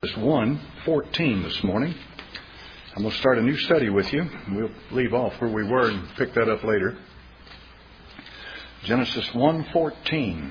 Genesis 1:14 this morning. I'm going to start a new study with you. We'll leave off where we were and pick that up later. Genesis 1:14.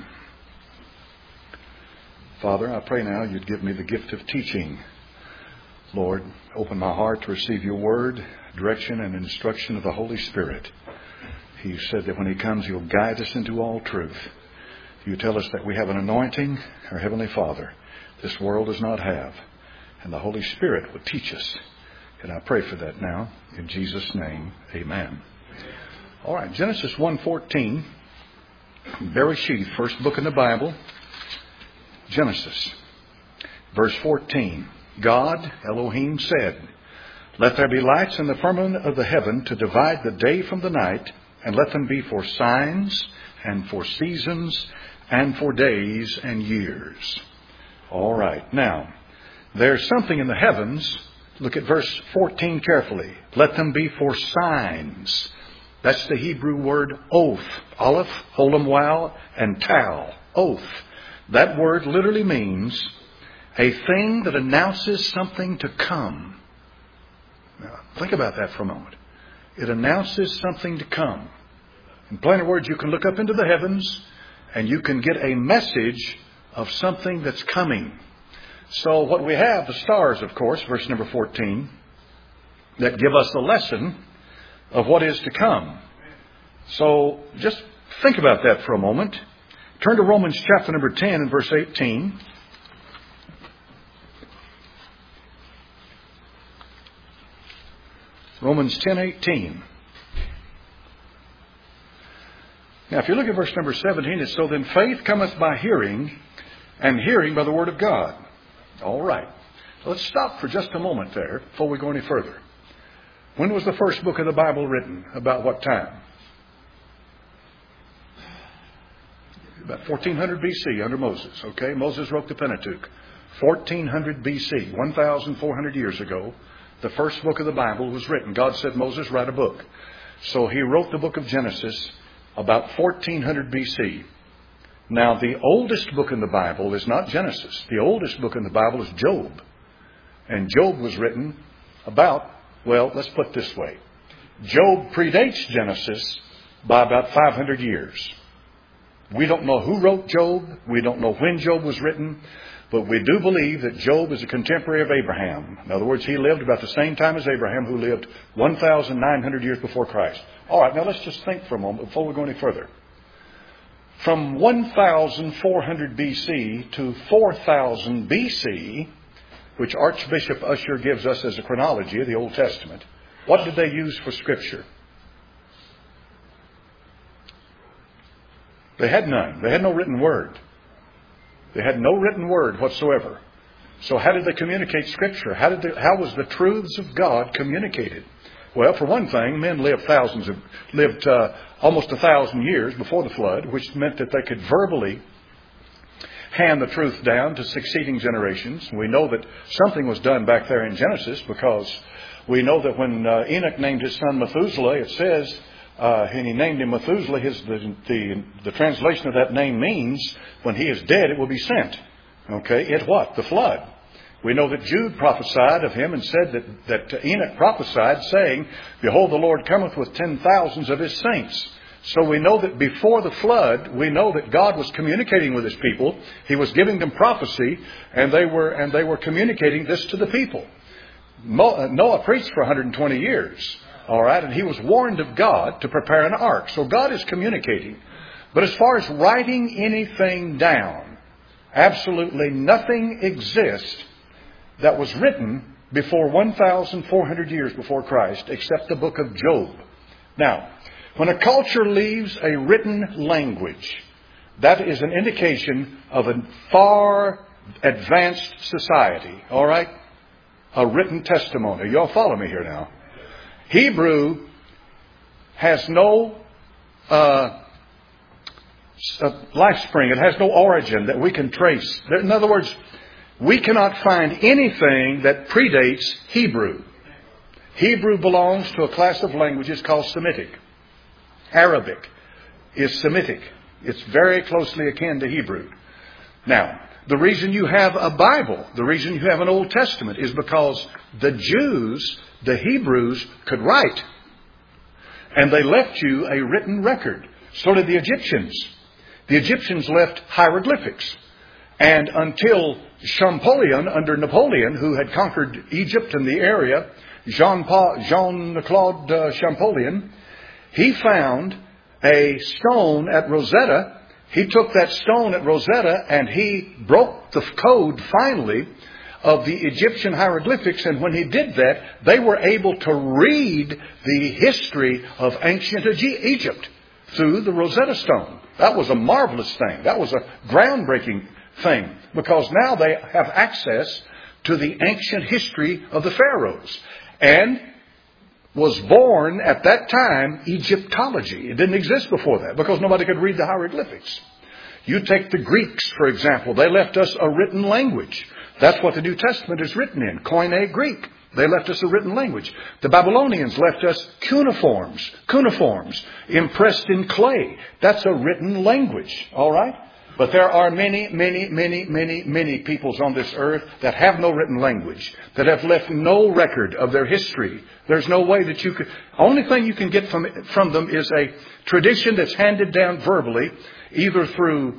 Father, I pray now you'd give me the gift of teaching. Lord, open my heart to receive your word, direction, and instruction of the Holy Spirit. You said that when he comes, he'll guide us into all truth. You tell us that we have an anointing, our Heavenly Father, this world does not have. And the Holy Spirit will teach us. And I pray for that now. In Jesus' name, amen. All right, Genesis 1:14. Bereshith, first book in the Bible. Genesis. Verse 14. God, Elohim, said, "Let there be lights in the firmament of the heaven to divide the day from the night, and let them be for signs and for seasons and for days and years." All right. Now, there's something in the heavens. Look at verse 14 carefully. Let them be for signs. That's the Hebrew word oath. Aleph, Holam, Wow, and Tal. Oath. That word literally means a thing that announces something to come. Now, think about that for a moment. It announces something to come. In plain words, you can look up into the heavens and you can get a message of something that's coming. So what we have, the stars, of course, verse number 14, that give us the lesson of what is to come. So just think about that for a moment. Turn to Romans chapter number 10 and verse 18. Romans 10:18. Now, if you look at verse number 17, it's, "So then faith cometh by hearing, and hearing by the word of God." All right. So let's stop for just a moment there before we go any further. When was the first book of the Bible written? About what time? About 1400 BC under Moses. Okay, Moses wrote the Pentateuch. 1400 BC, 1,400 years ago, the first book of the Bible was written. God said, "Moses, write a book." So he wrote the book of Genesis about 1400 BC. Now, the oldest book in the Bible is not Genesis. The oldest book in the Bible is Job. And Job was written about, well, let's put it this way. Job predates Genesis by about 500 years. We don't know who wrote Job. We don't know when Job was written. But we do believe that Job is a contemporary of Abraham. In other words, he lived about the same time as Abraham, who lived 1,900 years before Christ. All right, now let's just think for a moment before we go any further. From 1,400 BC to 4,000 BC, which Archbishop Ussher gives us as a chronology of the Old Testament, what did they use for Scripture? They had none. They had no written word. They had no written word whatsoever. So how did they communicate Scripture? How was the truths of God communicated? Well, for one thing, men lived almost 1,000 years before the flood, which meant that they could verbally hand the truth down to succeeding generations. We know that something was done back there in Genesis, because we know that when Enoch named his son Methuselah, it says, and he named him Methuselah, the translation of that name means, when he is dead, it will be sent. Okay, it what? The flood. We know that Jude prophesied of him and said that Enoch prophesied, saying, "Behold, the Lord cometh with 10,000s of his saints." So we know that before the flood, we know that God was communicating with his people. He was giving them prophecy, and they were communicating this to the people. Noah preached for 120 years. All right, and he was warned of God to prepare an ark. So God is communicating. But as far as writing anything down, absolutely nothing exists that was written before 1,400 years before Christ, except the book of Job. Now, when a culture leaves a written language, that is an indication of a far advanced society. All right? A written testimony. You all follow me here now. Hebrew has no life spring. It has no origin that we can trace. In other words, we cannot find anything that predates Hebrew. Hebrew belongs to a class of languages called Semitic. Arabic is Semitic. It's very closely akin to Hebrew. Now, The reason you have a Bible, the reason you have an Old Testament is because the Jews, the Hebrews, could write. And they left you a written record. So did the Egyptians. The Egyptians left hieroglyphics. And until Champollion, under Napoleon, who had conquered Egypt and the area, Jean-Claude Champollion, he found a stone at Rosetta. He took that stone at Rosetta and he broke the code finally of the Egyptian hieroglyphics. And when he did that, they were able to read the history of ancient Egypt through the Rosetta Stone. That was a marvelous thing. That was a groundbreaking thing, because now they have access to the ancient history of the pharaohs. And was born at that time Egyptology. It didn't exist before that because nobody could read the hieroglyphics. You take the Greeks, for example. They left us a written language. That's what the New Testament is written in, Koine Greek. They left us a written language. The Babylonians left us cuneiforms impressed in clay. That's a written language, all right? But there are many peoples on this earth that have no written language, that have left no record of their history. There's no way that you could... Only thing you can get from them is a tradition that's handed down verbally, either through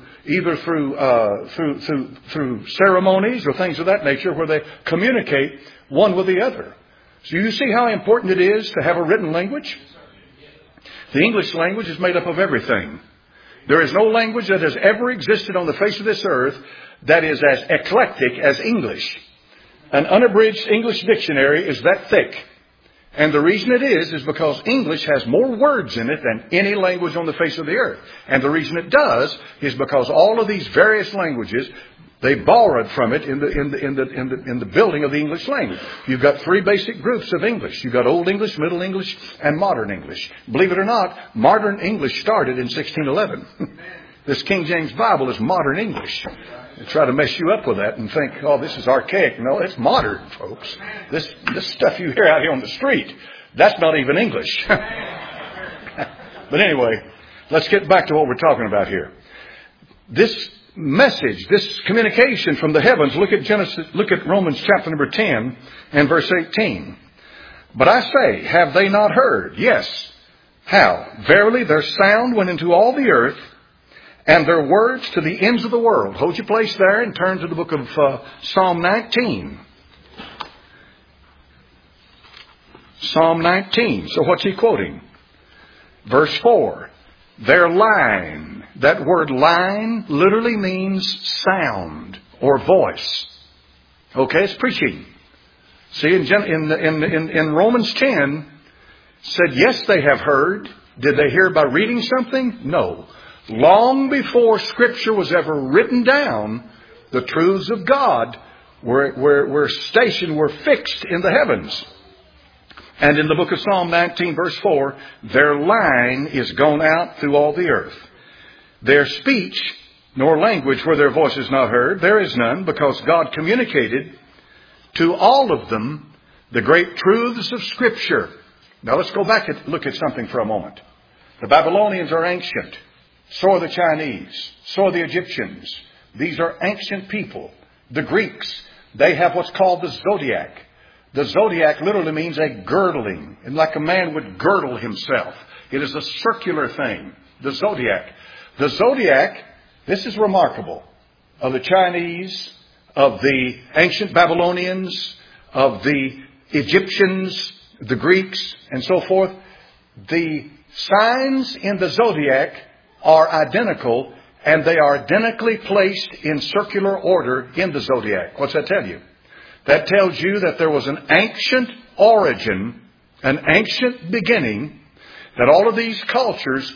ceremonies or things of that nature, where they communicate one with the other. So you see how important it is to have a written language? The English language is made up of everything. There is no language that has ever existed on the face of this earth that is as eclectic as English. An unabridged English dictionary is that thick. And the reason it is because English has more words in it than any language on the face of the earth. And the reason it does is because all of these various languages, they borrowed from it in the building of the English language. You've got three basic groups of English. You've got Old English, Middle English, and Modern English. Believe it or not, Modern English started in 1611. This King James Bible is Modern English. They try to mess you up with that and think, oh, this is archaic. No, it's modern, folks. This stuff you hear out here on the street, that's not even English. But anyway, let's get back to what we're talking about here. This message, this communication from the heavens. Look at Romans chapter number 10 and verse 18. But I say, have they not heard? Yes. How? Verily their sound went into all the earth, and their words to the ends of the world. Hold your place there and turn to the book of Psalm 19. Psalm 19. So what's he quoting? Verse 4. Their line. That word line literally means sound or voice. Okay, it's preaching. See, in Romans 10, said, yes, they have heard. Did they hear by reading something? No. Long before Scripture was ever written down, the truths of God were stationed, were fixed in the heavens. And in the book of Psalm 19, verse 4, their line is gone out through all the earth. Their speech, nor language where their voice is not heard, there is none, because God communicated to all of them the great truths of Scripture. Now let's go back and look at something for a moment. The Babylonians are ancient. So are the Chinese. So are the Egyptians. These are ancient people. The Greeks, they have what's called the zodiac. The zodiac literally means a girdling, and like a man would girdle himself. It is a circular thing, the zodiac. The zodiac, this is remarkable, of the Chinese, of the ancient Babylonians, of the Egyptians, the Greeks, and so forth. The signs in the zodiac are identical, and they are identically placed in circular order in the zodiac. What's that tell you? That tells you that there was an ancient origin, an ancient beginning, that all of these cultures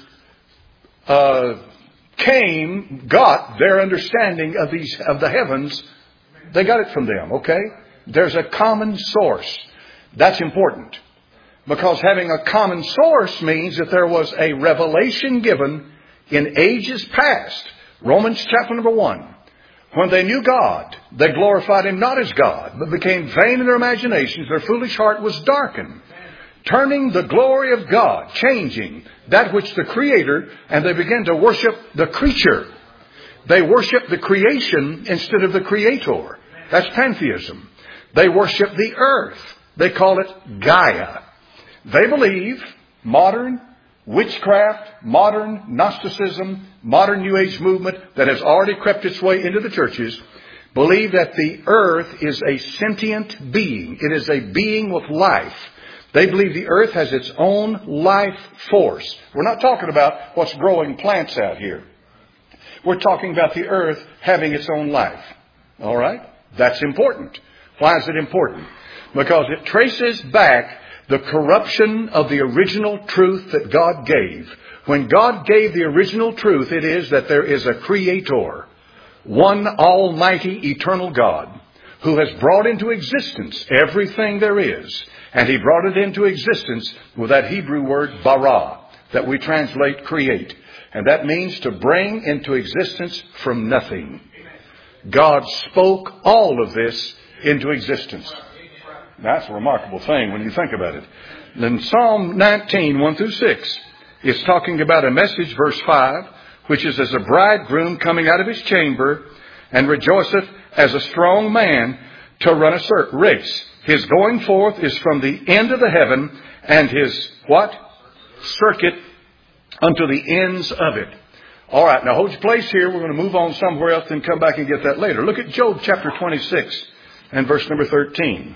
got their understanding of the heavens. They got it from them, okay? There's a common source. That's important. Because having a common source means that there was a revelation given in ages past. Romans chapter number 1. When they knew God, they glorified Him not as God, but became vain in their imaginations. Their foolish heart was darkened, turning the glory of God, changing that which the Creator, and they began to worship the creature. They worship the creation instead of the Creator. That's pantheism. They worship the earth. They call it Gaia. They believe modern witchcraft, modern Gnosticism, modern New Age movement that has already crept its way into the churches, believe that the earth is a sentient being. It is a being with life. They believe the earth has its own life force. We're not talking about what's growing plants out here. We're talking about the earth having its own life. All right? That's important. Why is it important? Because it traces back the corruption of the original truth that God gave. When God gave the original truth, it is that there is a Creator, one almighty eternal God, who has brought into existence everything there is. And He brought it into existence with that Hebrew word bara, that we translate create. And that means to bring into existence from nothing. God spoke all of this into existence. That's a remarkable thing when you think about it. Then Psalm 19, 1 through 6, is talking about a message, verse 5, which is as a bridegroom coming out of his chamber and rejoiceth as a strong man to run a race. His going forth is from the end of the heaven, and his what? Circuit unto the ends of it. All right, now hold your place here. We're going to move on somewhere else and come back and get that later. Look at Job chapter 26 and verse number 13.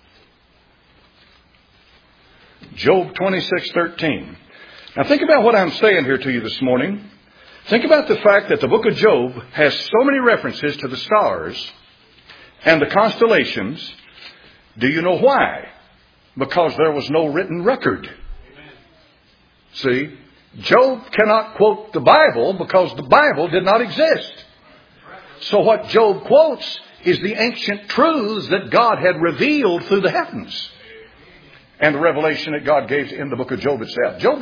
Job 26:13. Now think about what I'm saying here to you this morning. Think about the fact that the book of Job has so many references to the stars and the constellations. Do you know why? Because there was no written record. See, Job cannot quote the Bible because the Bible did not exist. So what Job quotes is the ancient truths that God had revealed through the heavens. And the revelation that God gave in the book of Job itself. Job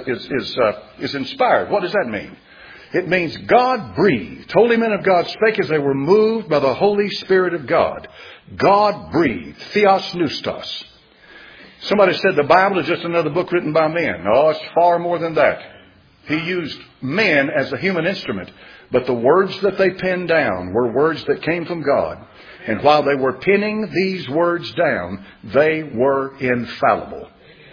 is inspired. What does that mean? It means God breathed. Holy men of God spake as they were moved by the Holy Spirit of God. God breathed. Theos Neustos. Somebody said the Bible is just another book written by men. No, it's far more than that. He used men as a human instrument. But the words that they penned down were words that came from God. And while they were penning these words down, they were infallible.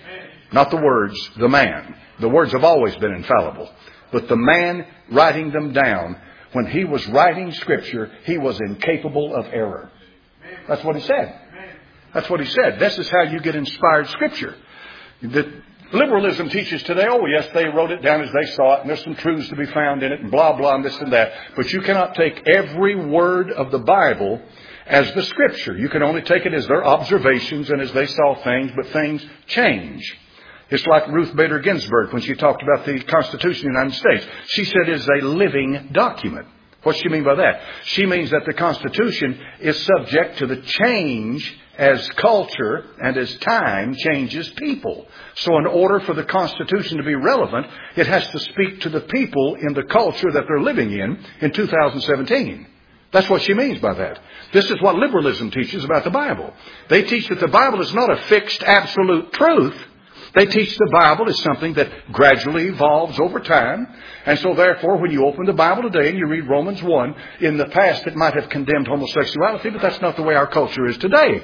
Not the words, the man. The words have always been infallible. But the man writing them down, when he was writing Scripture, he was incapable of error. That's what he said. That's what he said. This is how you get inspired Scripture. The liberalism teaches today, oh yes, they wrote it down as they saw it, and there's some truths to be found in it, and blah, blah, and this and that. But you cannot take every word of the Bible as the Scripture. You can only take it as their observations and as they saw things, but things change. It's like Ruth Bader Ginsburg when she talked about the Constitution of the United States. She said it is a living document. What does she mean by that? She means that the Constitution is subject to the change as culture and as time changes people. So in order for the Constitution to be relevant, it has to speak to the people in the culture that they're living in 2017. That's what she means by that. This is what liberalism teaches about the Bible. They teach that the Bible is not a fixed absolute truth. They teach the Bible is something that gradually evolves over time. And so therefore, when you open the Bible today and you read Romans 1, in the past it might have condemned homosexuality, but that's not the way our culture is today.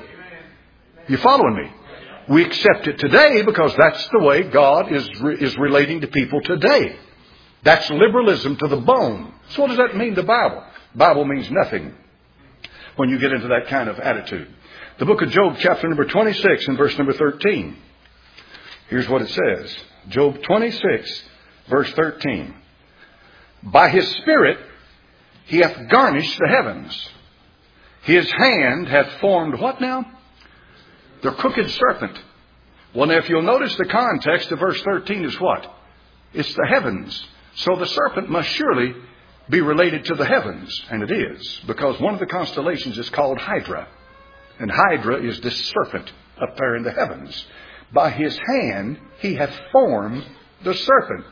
You following me? We accept it today because that's the way God is relating to people today. That's liberalism to the bone. So what does that mean, the Bible? Bible means nothing when you get into that kind of attitude. The book of Job, chapter number 26 and verse number 13. Here's what it says. Job 26, verse 13. By His Spirit He hath garnished the heavens. His hand hath formed what now? The crooked serpent. Well, now if you'll notice the context of verse 13 is what? It's the heavens. So the serpent must surely be related to the heavens. And it is. Because one of the constellations is called Hydra. And Hydra is this serpent up there in the heavens. By His hand He hath formed the serpent.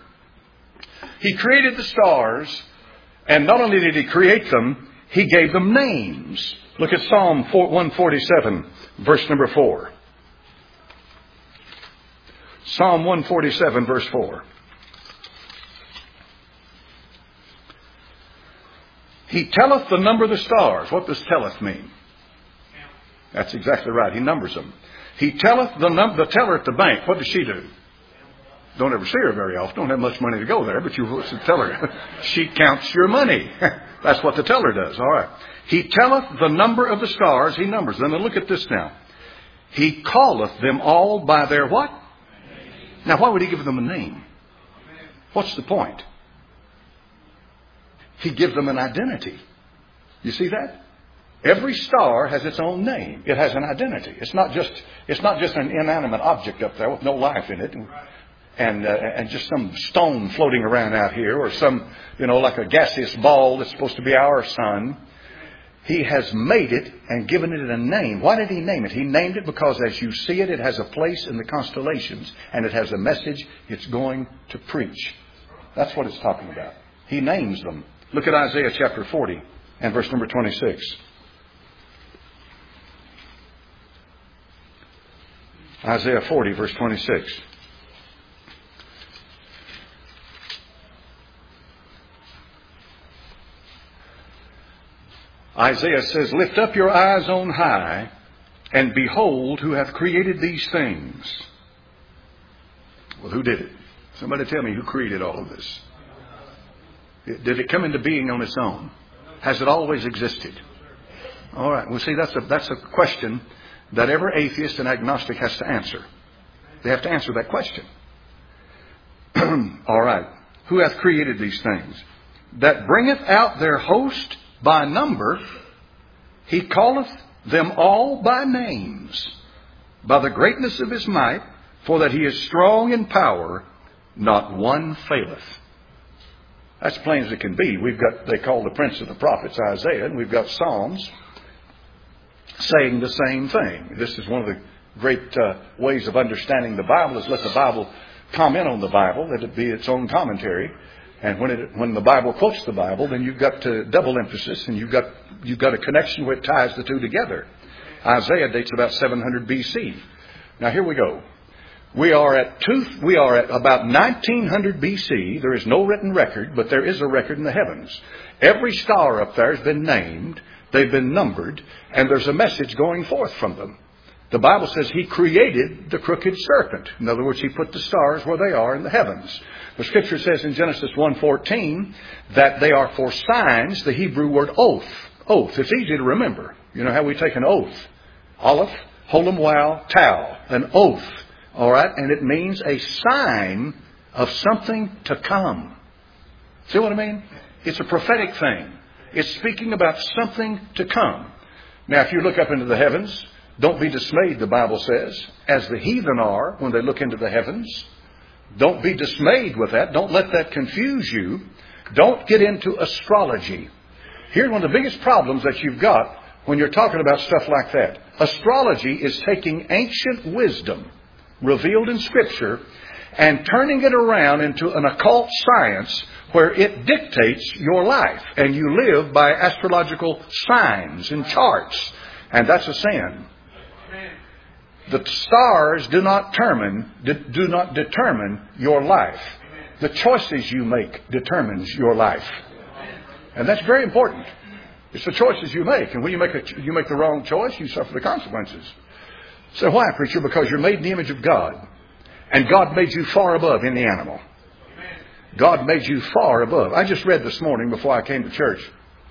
He created the stars. And not only did He create them, He gave them names. Look at Psalm 147, verse number 4. Psalm 147, verse 4. He telleth the number of the stars. What does telleth mean? That's exactly right. He numbers them. He telleth the teller at the bank. What does she do? Don't ever see her very often. Don't have much money to go there, but what's the teller? She counts your money. That's what the teller does. All right. He telleth the number of the stars. He numbers them. And look at this now. He calleth them all by their what? Now, why would he give them a name? What's the point? He gives them an identity. You see that? Every star has its own name. It has an identity. It's not just an inanimate object up there with no life in it, and just some stone floating around out here, or some, like a gaseous ball that's supposed to be our sun. He has made it and given it a name. Why did he name it? He named it because as you see it, it has a place in the constellations, and it has a message it's going to preach. That's what it's talking about. He names them. Look at Isaiah chapter 40 and verse number 26. Isaiah 40, verse 26. Isaiah says, lift up your eyes on high, and behold who hath created these things. Well, who did it? Somebody tell me who created all of this. Did it come into being on its own? Has it always existed? All right. Well, see, that's a question that every atheist and agnostic has to answer. They have to answer that question. All right. Who hath created these things? That bringeth out their host by number. He calleth them all by names. By the greatness of his might, for that he is strong in power, not one faileth. That's plain as it can be. They call the prince of the prophets Isaiah, and we've got Psalms saying the same thing. This is one of the great ways of understanding the Bible, is let the Bible comment on the Bible, let it be its own commentary. And when the Bible quotes the Bible, then you've got double emphasis, and you've got a connection where it ties the two together. Isaiah dates about 700 BC. Now here we go. We are at about 1900 BC. There is no written record, but there is a record in the heavens. Every star up there has been named. They've been numbered, and there's a message going forth from them. The Bible says he created the crooked serpent. In other words, he put the stars where they are in the heavens. The Scripture says in Genesis 1:14 that they are for signs, the Hebrew word oath. Oath. It's easy to remember. You know how we take an oath? Aleph, Holem, Wow, Tau. An oath. All right? And it means a sign of something to come. See what I mean? It's a prophetic thing. It's speaking about something to come. Now, if you look up into the heavens, don't be dismayed, the Bible says, as the heathen are when they look into the heavens. Don't be dismayed with that. Don't let that confuse you. Don't get into astrology. Here's one of the biggest problems that you've got when you're talking about stuff like that. Astrology is taking ancient wisdom revealed in Scripture and turning it around into an occult science where it dictates your life, and you live by astrological signs and charts, and that's a sin. The stars do not determine your life. The choices you make determines your life, and that's very important. It's the choices you make, and when you make the wrong choice, you suffer the consequences. So why, preacher? Because you're made in the image of God, and God made you far above any animal. God made you far above. I just read this morning before I came to church,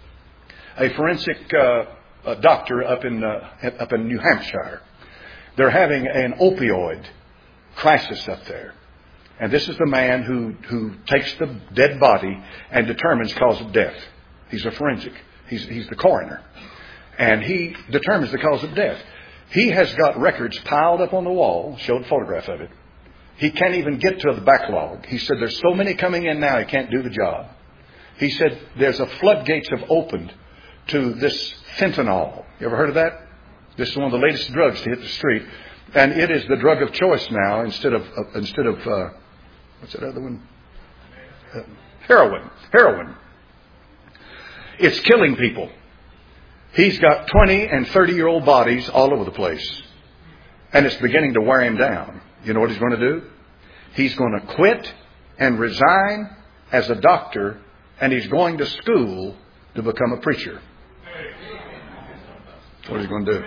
a forensic doctor up in New Hampshire. They're having an opioid crisis up there. And this is the man who takes the dead body and determines cause of death. He's a forensic. He's the coroner. And he determines the cause of death. He has got records piled up on the wall, showed a photograph of it. He can't even get to the backlog. He said there's so many coming in now he can't do the job. He said there's a floodgates have opened to this fentanyl. You ever heard of that? This is one of the latest drugs to hit the street. And it is the drug of choice now instead of what's that other one? Heroin. It's killing people. He's got 20 and 30-year-old bodies all over the place. And it's beginning to wear him down. You know what he's going to do? He's going to quit and resign as a doctor, and he's going to school to become a preacher. What are you going to do?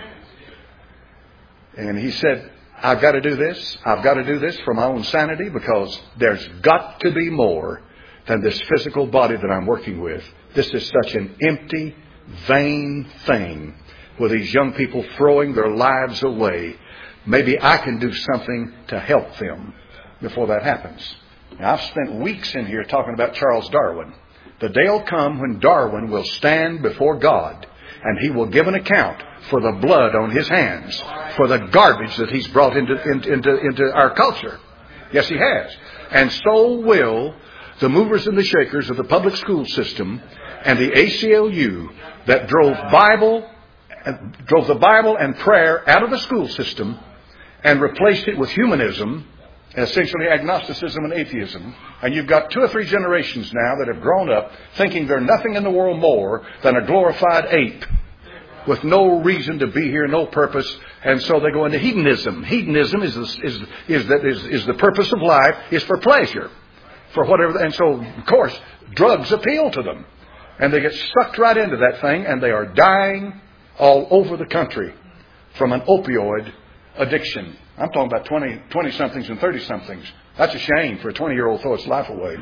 And he said, I've got to do this. I've got to do this for my own sanity, because there's got to be more than this physical body that I'm working with. This is such an empty, vain thing with these young people throwing their lives away. Maybe I can do something to help them before that happens. Now, I've spent weeks in here talking about Charles Darwin. The day will come when Darwin will stand before God, and he will give an account for the blood on his hands, for the garbage that he's brought into our culture. Yes, he has. And so will the movers and the shakers of the public school system and the ACLU that drove the Bible and prayer out of the school system and replaced it with humanism, essentially agnosticism and atheism. And you've got 2 or 3 generations now that have grown up thinking they're nothing in the world more than a glorified ape with no reason to be here, no purpose. And so they go into hedonism. Hedonism is the purpose of life, is for pleasure, for whatever. And so, of course, drugs appeal to them. And they get sucked right into that thing, and they are dying all over the country from an opioid addiction. I'm talking about 20-somethings and 30-somethings. That's a shame for a 20-year-old to throw its life away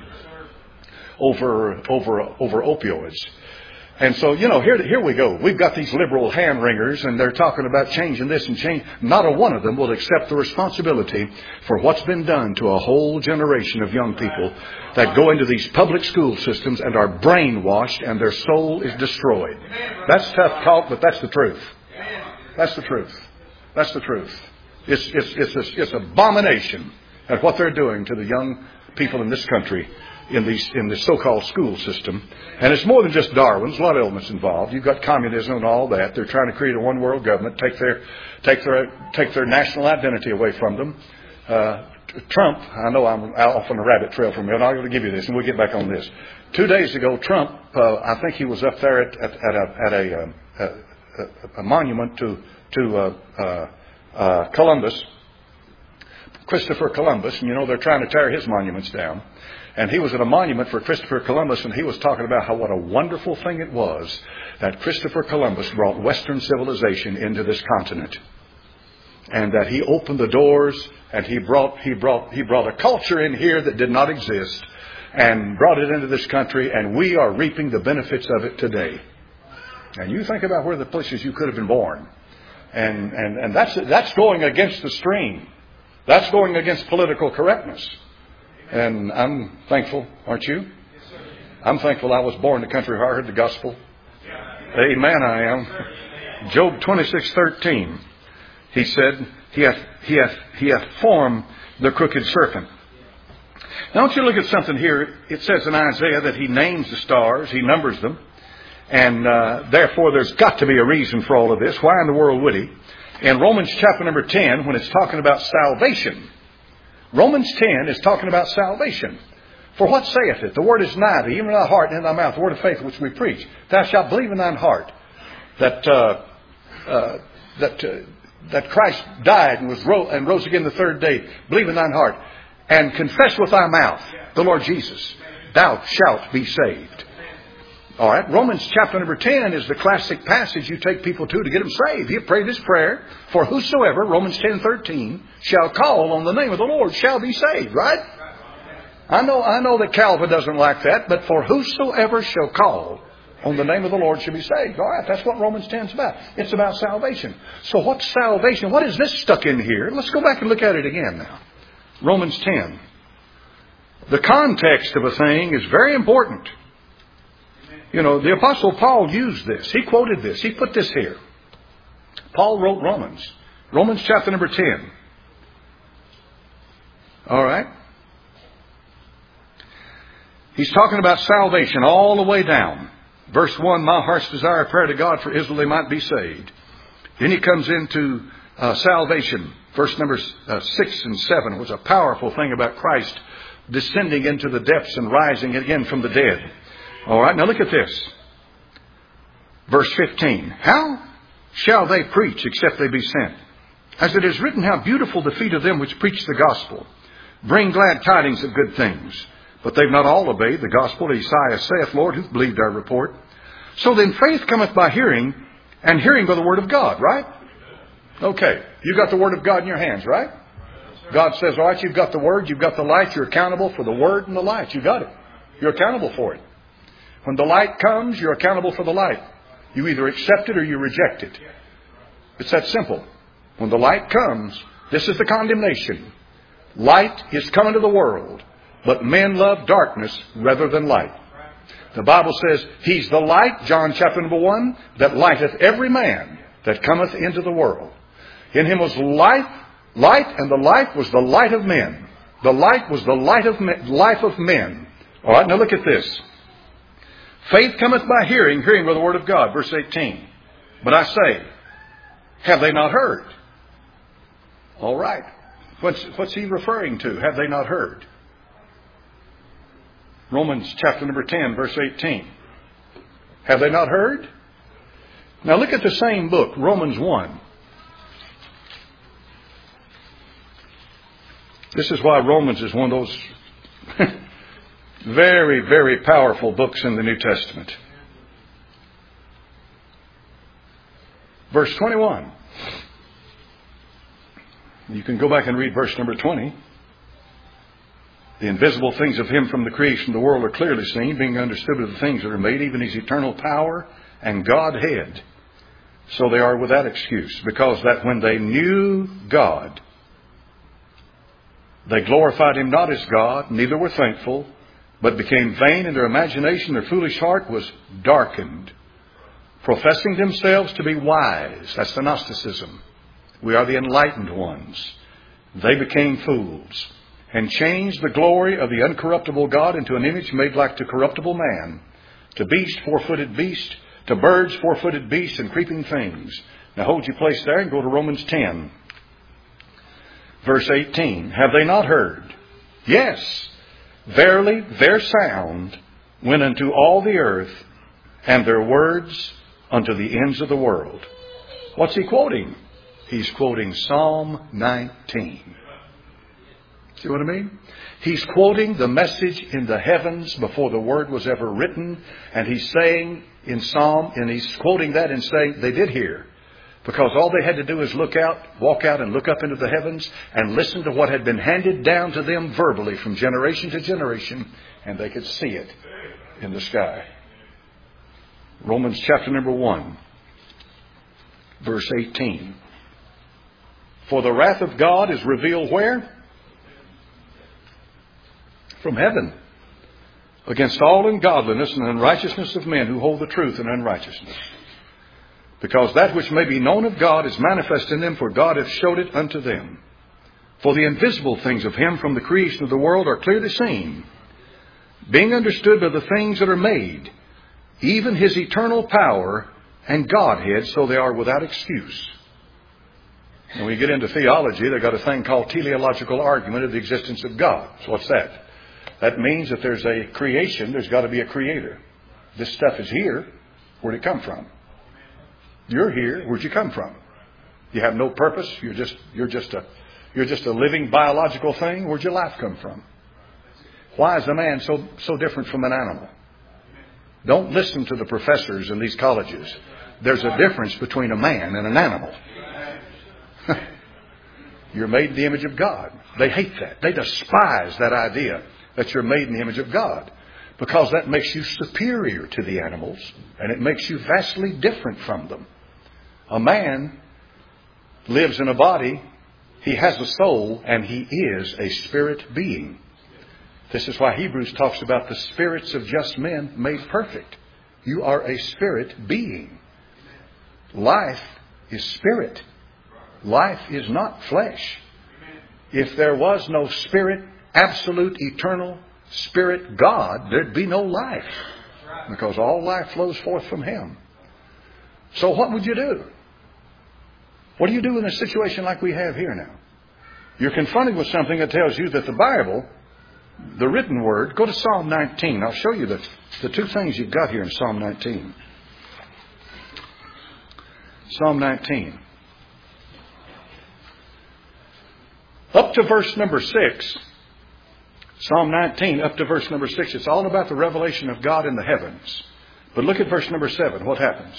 over opioids. And so, here we go. We've got these liberal hand-wringers, and they're talking about changing this and change. Not a one of them will accept the responsibility for what's been done to a whole generation of young people that go into these public school systems and are brainwashed, and their soul is destroyed. That's tough talk, but that's the truth. That's the truth. That's the truth. It's abomination at what they're doing to the young people in this country, in the so-called school system. And it's more than just Darwin. There's a lot of elements involved. You've got communism and all that. They're trying to create a one-world government, take their national identity away from them. Trump, I know I'm off on a rabbit trail from here, and I'm going to give you this, and we'll get back on this. 2 days ago, Trump, I think he was up there at a monument to Columbus, Christopher Columbus, and they're trying to tear his monuments down. And he was at a monument for Christopher Columbus, and he was talking about how what a wonderful thing it was that Christopher Columbus brought Western civilization into this continent. And that he opened the doors, and he brought a culture in here that did not exist, and brought it into this country, and we are reaping the benefits of it today. And you think about where the places you could have been born. And that's going against the stream. That's going against political correctness. And I'm thankful, aren't you? I'm thankful I was born in the country where I heard the gospel. Amen, I am. Job 26:13. He said, He hath formed the crooked serpent. Now, don't you look at something here. It says in Isaiah that He names the stars. He numbers them. And therefore, there's got to be a reason for all of this. Why in the world would He? In Romans chapter number 10, when it's talking about salvation, Romans 10 is talking about salvation. For what saith it? The word is nigh thee, even in thy heart and in thy mouth, the word of faith which we preach. Thou shalt believe in thine heart that Christ died and rose again the third day. Believe in thine heart. And confess with thy mouth the Lord Jesus. Thou shalt be saved. All right, Romans chapter number 10 is the classic passage you take people to get them saved. You pray this prayer, for whosoever, Romans 10:13, shall call on the name of the Lord shall be saved, right? I know that Calvin doesn't like that, but for whosoever shall call on the name of the Lord shall be saved. All right, that's what Romans 10 is about. It's about salvation. So what's salvation? What is this stuck in here? Let's go back and look at it again now. Romans 10. The context of a thing is very important. The Apostle Paul used this. He quoted this. He put this here. Paul wrote Romans. Romans chapter number 10. All right. He's talking about salvation all the way down. Verse 1, my heart's desire, prayer to God for Israel, they might be saved. Then he comes into salvation. Verse number 6 and 7 was a powerful thing about Christ descending into the depths and rising again from the dead. All right, now look at this. Verse 15. How shall they preach except they be sent? As it is written, how beautiful the feet of them which preach the gospel. Bring glad tidings of good things. But they've not all obeyed the gospel. Isaiah saith, Lord, who believed our report? So then faith cometh by hearing, and hearing by the Word of God, right? Okay. You got the Word of God in your hands, right? God says, all right, you've got the Word, you've got the light, you're accountable for the Word and the light. You got it. You're accountable for it. When the light comes, you're accountable for the light. You either accept it or you reject it. It's that simple. When the light comes, this is the condemnation. Light is coming to the world, but men love darkness rather than light. The Bible says, He's the light, John chapter number 1, that lighteth every man that cometh into the world. In Him was light, and the light was the light of men. The light was the life of men. All right, now look at this. Faith cometh by hearing, hearing by the Word of God. Verse 18. But I say, have they not heard? All right. What's he referring to? Have they not heard? Romans chapter number 10, verse 18. Have they not heard? Now look at the same book, Romans 1. This is why Romans is one of those very, very powerful books in the New Testament. Verse 21. You can go back and read verse number 20. The invisible things of Him from the creation of the world are clearly seen, being understood of the things that are made, even His eternal power and Godhead. So they are without excuse, because that when they knew God, they glorified Him not as God, neither were thankful, but became vain in their imagination. Their foolish heart was darkened, professing themselves to be wise. That's the Gnosticism. We are the enlightened ones. They became fools, and changed the glory of the uncorruptible God into an image made like to corruptible man, to beast, four-footed beast, to birds, four-footed beasts, and creeping things. Now hold your place there and go to Romans 10. Verse 18. Have they not heard? Yes. Verily, their sound went unto all the earth, and their words unto the ends of the world. What's he quoting? He's quoting Psalm 19. See what I mean? He's quoting the message in the heavens before the word was ever written. And he's saying in Psalm, and he's quoting that and saying they did hear. Because all they had to do is walk out and look up into the heavens and listen to what had been handed down to them verbally from generation to generation. And they could see it in the sky. Romans chapter number 1, verse 18. For the wrath of God is revealed where? From heaven, against all ungodliness and unrighteousness of men who hold the truth in unrighteousness. Because that which may be known of God is manifest in them, for God hath showed it unto them. For the invisible things of Him from the creation of the world are clearly seen, being understood by the things that are made, even His eternal power and Godhead, so they are without excuse. When we get into theology, they've got a thing called teleological argument of the existence of God. So what's that? That means that there's a creation, there's got to be a creator. This stuff is here. Where'd it come from? You're here. Where'd you come from? You have no purpose. You're just a living biological thing. Where'd your life come from? Why is a man so different from an animal? Don't listen to the professors in these colleges. There's a difference between a man and an animal. You're made in the image of God. They hate that. They despise that idea that you're made in the image of God, because that makes you superior to the animals, and it makes you vastly different from them. A man lives in a body, he has a soul, and he is a spirit being. This is why Hebrews talks about the spirits of just men made perfect. You are a spirit being. Life is spirit. Life is not flesh. If there was no spirit, absolute, eternal spirit God, there'd be no life. Because all life flows forth from Him. So what would you do? What do you do in a situation like we have here now? You're confronted with something that tells you that the Bible, the written word, go to Psalm 19. I'll show you the two things you've got here in Psalm 19. Psalm 19. Up to verse number 6. Psalm 19, up to verse number 6. It's all about the revelation of God in the heavens. But look at verse number 7. What happens?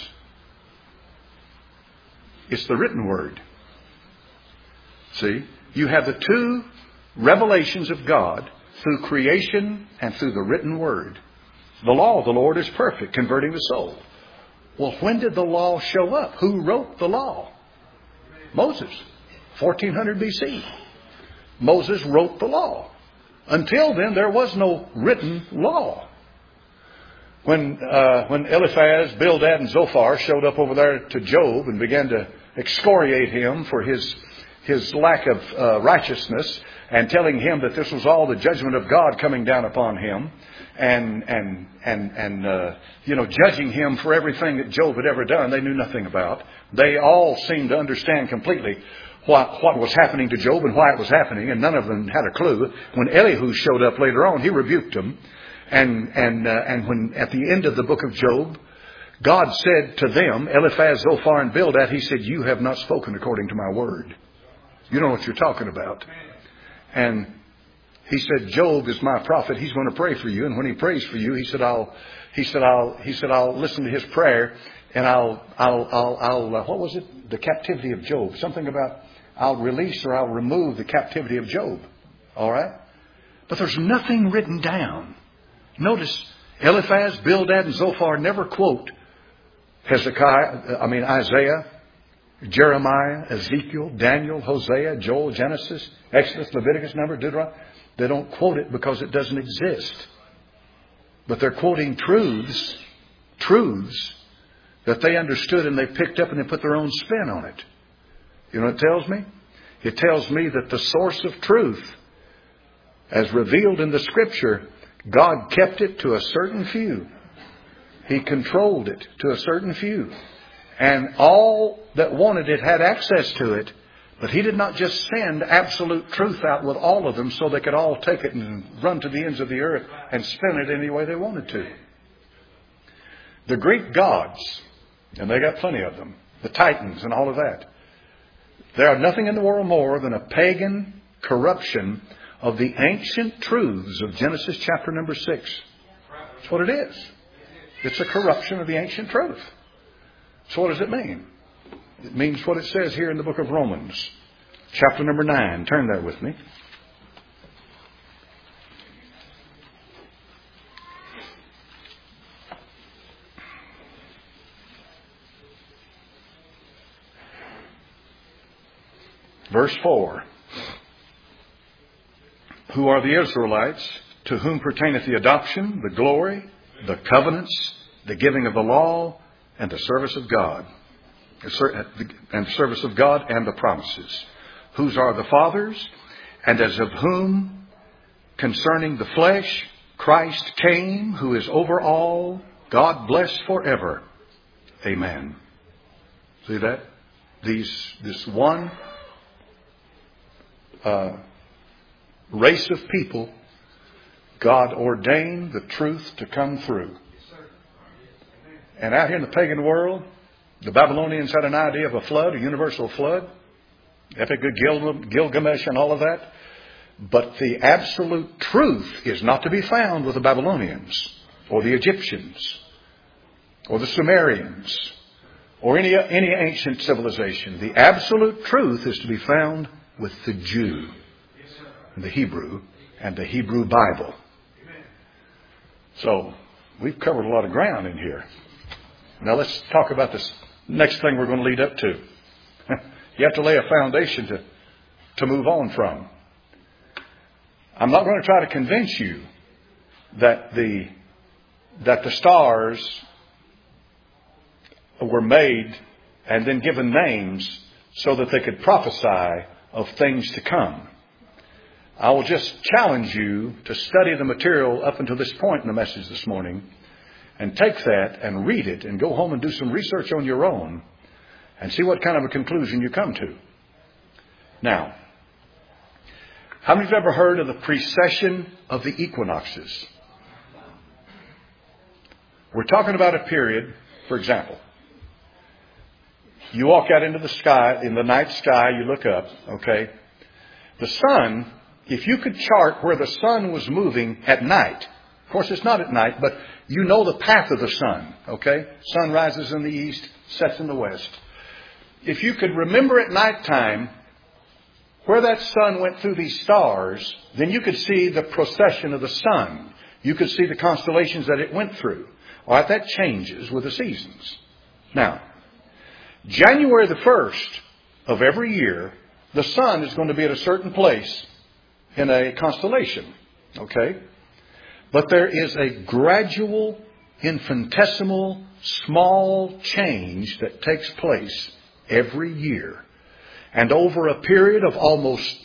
It's the written word. See? You have the two revelations of God through creation and through the written word. The law of the Lord is perfect, converting the soul. Well, when did the law show up? Who wrote the law? Moses. 1400 BC. Moses wrote the law. Until then, there was no written law. When Eliphaz, Bildad, and Zophar showed up over there to Job and began to excoriate him for his lack of righteousness, and telling him that this was all the judgment of God coming down upon him, and judging him for everything that Job had ever done, they knew nothing about. They all seemed to understand completely what was happening to Job and why it was happening, and none of them had a clue. When Elihu showed up later on, he rebuked them, and when at the end of the book of Job, God said to them, Eliphaz, Zophar, and Bildad, He said, "You have not spoken according to my word. You know what you're talking about." And He said, "Job is my prophet. He's going to pray for you. And when he prays for you, He said, I'll listen to his prayer, and I'll what was it? The captivity of Job. Something about I'll release or I'll remove the captivity of Job." All right? But there's nothing written down. Notice Eliphaz, Bildad, and Zophar never quote Isaiah, Jeremiah, Ezekiel, Daniel, Hosea, Joel, Genesis, Exodus, Leviticus, Numbers, Deuteronomy. They don't quote it because it doesn't exist. But they're quoting truths that they understood and they picked up and they put their own spin on it. You know what it tells me? It tells me that the source of truth, as revealed in the Scripture, God kept it to a certain few. He controlled it to a certain few. And all that wanted it had access to it. But He did not just send absolute truth out with all of them so they could all take it and run to the ends of the earth and spin it any way they wanted to. The Greek gods, and they got plenty of them, the Titans and all of that, they are nothing in the world more than a pagan corruption of the ancient truths of Genesis chapter number 6. That's what it is. It's a corruption of the ancient truth. So what does it mean? It means what it says here in the book of Romans, chapter number 9. Turn there with me. Verse 4. Who are the Israelites, to whom pertaineth the adoption, the glory, the covenants, the giving of the law, and the service of God. And the service of God and the promises. Whose are the fathers, and as of whom concerning the flesh Christ came, who is over all, God bless forever. Amen. See that? This one race of people, God ordained the truth to come through. And out here in the pagan world, the Babylonians had an idea of a flood, a universal flood, Epic of Gilgamesh and all of that. But the absolute truth is not to be found with the Babylonians or the Egyptians or the Sumerians or any ancient civilization. The absolute truth is to be found with the Jew, the Hebrew, and the Hebrew Bible. So we've covered a lot of ground in here. Now let's talk about this next thing we're going to lead up to. You have to lay a foundation to move on from. I'm not going to try to convince you that the stars were made and then given names so that they could prophesy of things to come. I will just challenge you to study the material up until this point in the message this morning and take that and read it and go home and do some research on your own and see what kind of a conclusion you come to. Now, how many of you have ever heard of the precession of the equinoxes? We're talking about a period, for example, you walk out into the sky, in the night sky, you look up, okay? The sun, if you could chart where the sun was moving at night, Of course, it's not at night, but you know the path of the sun, okay? Sun rises in the east, sets in the west. If you could remember at nighttime where that sun went through these stars, then you could see the procession of the sun. You could see the constellations that it went through. All right, that changes with the seasons. Now, January the 1st of every year, the sun is going to be at a certain place in a constellation, okay? But there is a gradual, infinitesimal, small change that takes place every year. And over a period of almost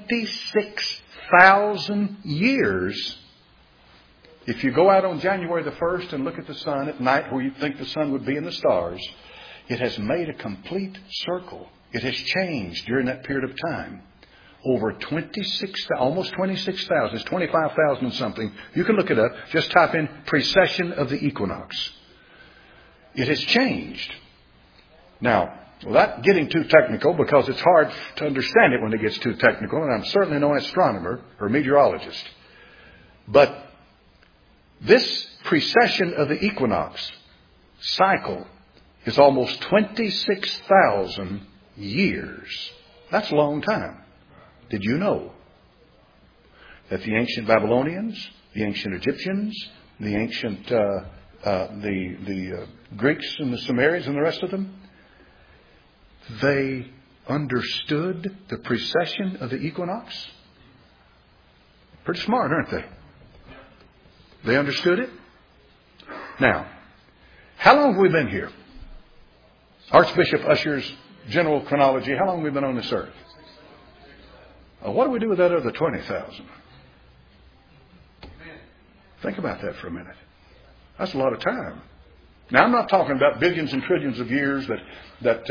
26,000 years, if you go out on January the 1st and look at the sun at night where you think the sun would be in the stars, it has made a complete circle. It has changed during that period of time. Over almost 26,000. It's 25,000 and something. You can look it up. Just type in precession of the equinox. It has changed. Now, without getting too technical, because it's hard to understand it when it gets too technical, and I'm certainly no astronomer or meteorologist. But this precession of the equinox cycle is almost 26,000 years. That's a long time. Did you know that the ancient Babylonians, the ancient Egyptians, the ancient the Greeks and the Sumerians and the rest of them, they understood the precession of the equinox? Pretty smart, aren't they? They understood it. Now, how long have we been here? Archbishop Usher's general chronology, how long have we been on this earth? What do we do with that other 20,000? Think about that for a minute. That's a lot of time. Now, I'm not talking about billions and trillions of years that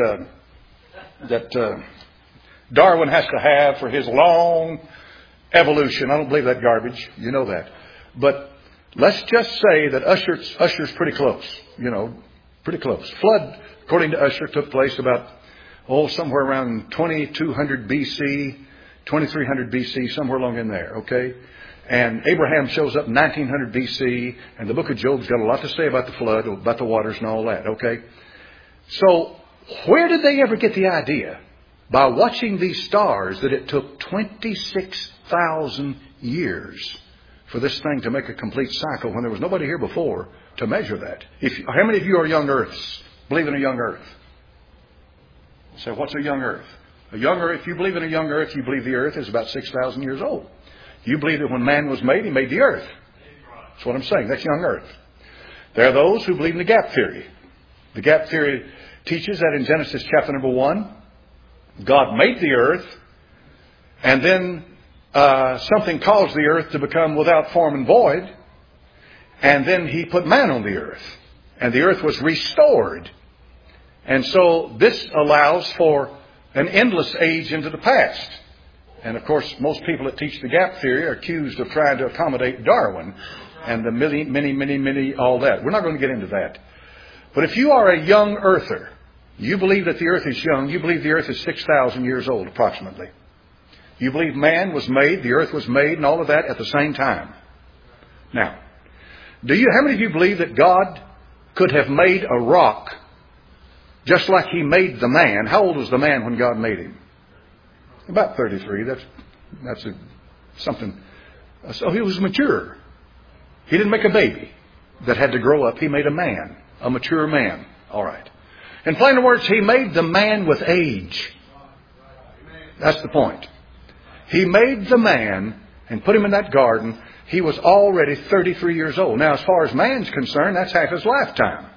Darwin has to have for his long evolution. I don't believe that garbage. You know that. But let's just say that Usher's pretty close. You know, pretty close. Flood, according to Usher, took place about, somewhere around 2200 BC, 2300 BC, somewhere along in there, okay? And Abraham shows up in 1900 BC, and the book of Job's got a lot to say about the flood, about the waters and all that, okay? So, where did they ever get the idea, by watching these stars, that it took 26,000 years for this thing to make a complete cycle when there was nobody here before to measure that? How many of you are young earths? Believe in a young earth? So what's a young earth? A young earth, if you believe in a young earth, you believe the earth is about 6,000 years old. You believe that when man was made, he made the earth. That's what I'm saying. That's young earth. There are those who believe in the gap theory. The gap theory teaches that in Genesis chapter number 1, God made the earth, and then something caused the earth to become without form and void, and then he put man on the earth, and the earth was restored. And so this allows for an endless age into the past. And of course, most people that teach the gap theory are accused of trying to accommodate Darwin and the many, all that. We're not going to get into that. But if you are a young earther, you believe that the earth is young, you believe the earth is 6,000 years old approximately. You believe man was made, the earth was made, and all of that at the same time. Now, how many of you believe that God could have made a rock just like he made the man? How old was the man when God made him? About 33. That's something. So he was mature. He didn't make a baby that had to grow up. He made a man, a mature man. All right. In plain words, he made the man with age. That's the point. He made the man and put him in that garden. He was already 33 years old. Now, as far as man's concerned, that's half his lifetime.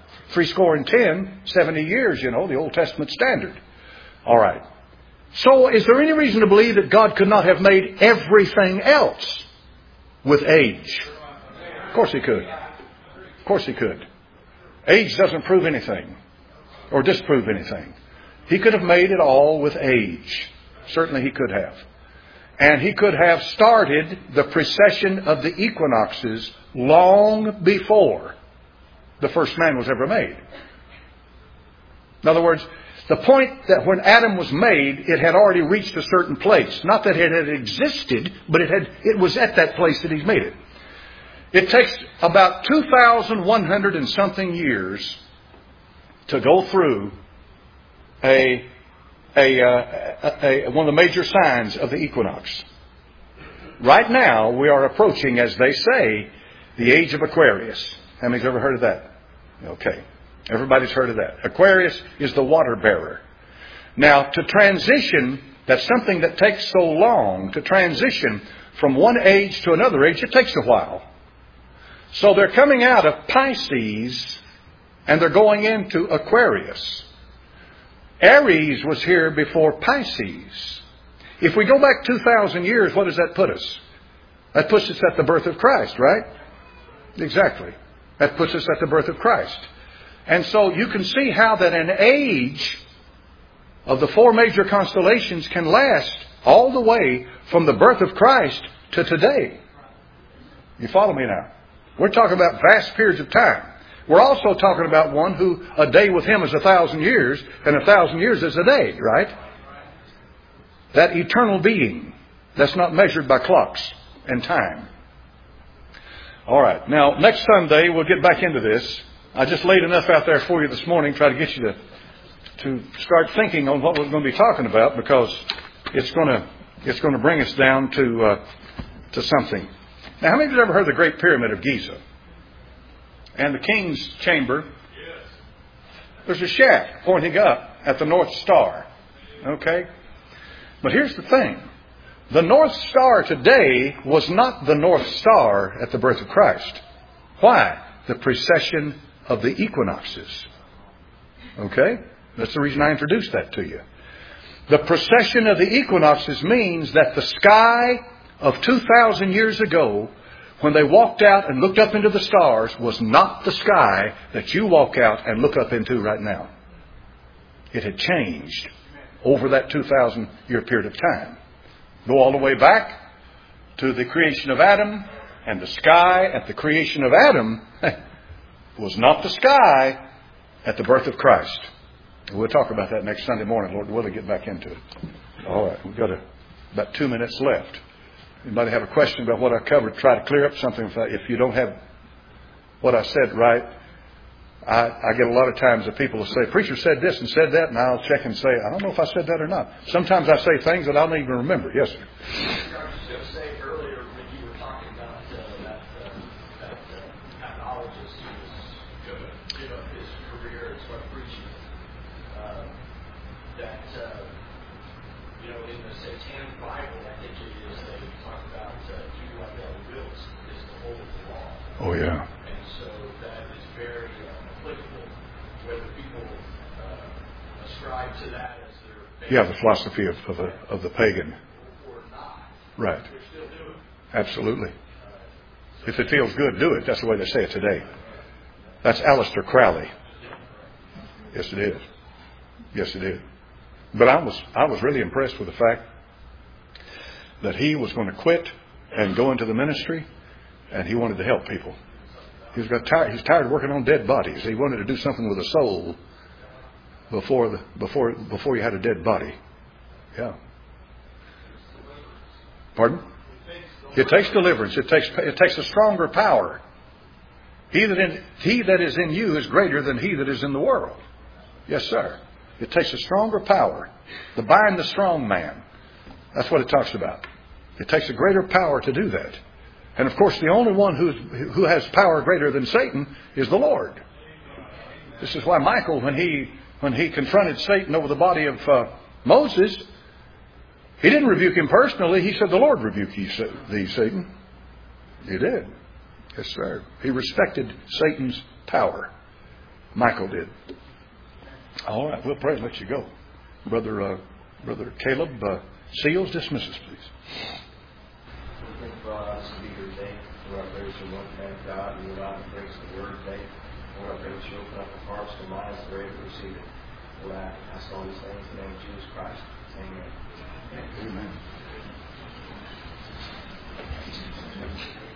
70 years, the Old Testament standard. All right. So is there any reason to believe that God could not have made everything else with age? Of course he could. Of course he could. Age doesn't prove anything or disprove anything. He could have made it all with age. Certainly he could have. And he could have started the precession of the equinoxes long before the first man was ever made. In other words, the point that when Adam was made, it had already reached a certain place. Not that it had existed, but it was at that place that he's made it. It takes about 2,100 and something years to go through one of the major signs of the equinox. Right now, we are approaching, as they say, the age of Aquarius. How many's ever heard of that? Okay. Everybody's heard of that. Aquarius is the water bearer. Now, to transition, that's something that takes so long. To transition from one age to another age, it takes a while. So they're coming out of Pisces and they're going into Aquarius. Aries was here before Pisces. If we go back 2,000 years, what does that put us? That puts us at the birth of Christ, right? Exactly. That puts us at the birth of Christ. And so you can see how that an age of the four major constellations can last all the way from the birth of Christ to today. You follow me now? We're talking about vast periods of time. We're also talking about one who a day with him is 1,000 years, and 1,000 years is a day, right? That eternal being that's not measured by clocks and time. All right. Now, next Sunday, we'll get back into this. I just laid enough out there for you this morning, try to get you to start thinking on what we're going to be talking about, because it's going to bring us down to something. Now, how many of you have ever heard of the Great Pyramid of Giza? And the King's Chamber? Yes. There's a shaft pointing up at the North Star. Okay? But here's the thing. The North Star today was not the North Star at the birth of Christ. Why? The precession of the equinoxes. Okay? That's the reason I introduced that to you. The precession of the equinoxes means that the sky of 2,000 years ago, when they walked out and looked up into the stars, was not the sky that you walk out and look up into right now. It had changed over that 2,000 year period of time. Go all the way back to the creation of Adam, and the sky at the creation of Adam was not the sky at the birth of Christ. We'll talk about that next Sunday morning, Lord willing, get back into it. All right, we've got about 2 minutes left. Anybody have a question about what I covered? Try to clear up something. If you don't have what I said right, I get a lot of times that people will say, preacher said this and said that, and I'll check and say, I don't know if I said that or not. Sometimes I say things that I don't even remember. Yes, sir. I was just going to say earlier when you were talking about that pathologist who was going to give up his career and start preaching, in the Satanic Bible, I think it is, they talk about do like thou wilt is the whole of the law. Oh, yeah. And so that is very applicable, whether people ascribe to that as their yeah, the philosophy of the pagan. Or not. Right. They're still doing it. Absolutely. If it feels good, do it. That's the way they say it today. That's Aleister Crowley. Yes, it is. Yes, it is. But I was really impressed with the fact that he was going to quit and go into the ministry, and he wanted to help people. He's tired of working on dead bodies. He wanted to do something with a soul before you had a dead body. Yeah. Pardon? It takes deliverance. It takes a stronger power. He that is in you is greater than he that is in the world. Yes, sir. It takes a stronger power to bind the strong man. That's what it talks about. It takes a greater power to do that. And of course, the only one who has power greater than Satan is the Lord. This is why Michael, when he confronted Satan over the body of Moses, he didn't rebuke him personally. He said, "The Lord rebuke thee, Satan." He did. Yes, sir. He respected Satan's power. Michael did. All right, we'll pray and let you go. Brother Caleb Seals, dismiss us, please. We thank you for allowing us to be here today. Lord, I pray that you want to thank God and allow us to bring the word today. Lord, I pray that you open up our hearts and minds to be able to receive it. Lord, I ask all these things in the name of Jesus Christ. Amen. Amen.